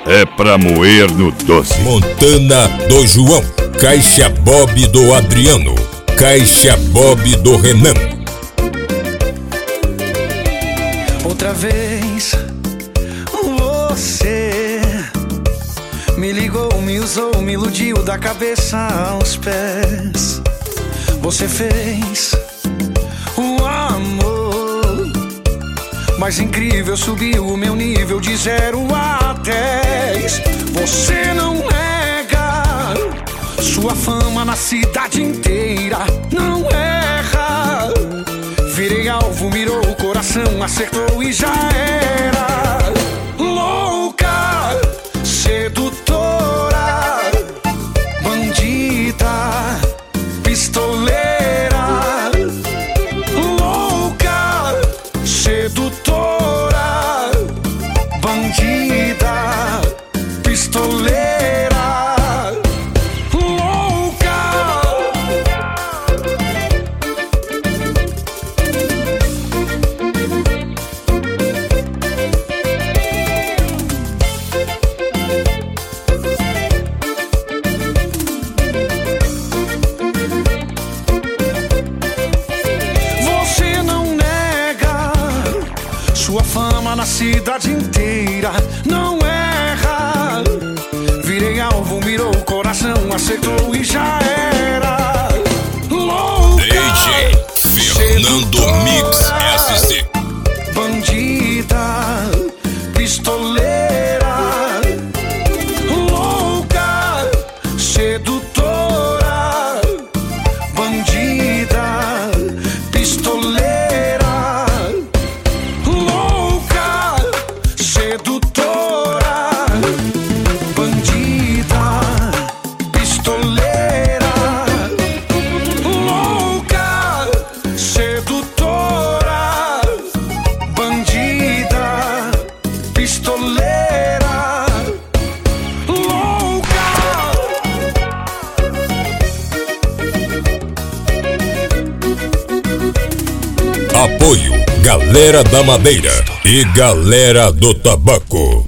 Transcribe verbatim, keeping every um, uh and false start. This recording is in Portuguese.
é pra moer no doce. Montana do João, Caixa Bob do Adriano, Caixa Bob do Renan. Outra vez você me ligou, me usou, me iludiu da cabeça aos pés. Você fez o amor mais incrível, subiu o meu nível de zero a dez. Você não nega sua fama na cidade inteira, não erra. Virei alvo, mirou o coração, acertou e já era. Louca, sedutora, bandida, pistoleira. Louca, sedutora, bandida, pistoleira. Sua fama na cidade inteira, não erra. Virei alvo, mirou o coração, acertou e já era. Louca, D J Fernando Mix S C. Bandida, pistoleira. Louca, sedutora, bandida, pistoleira. Apoio Galera da Madeira e Galera do Tabaco.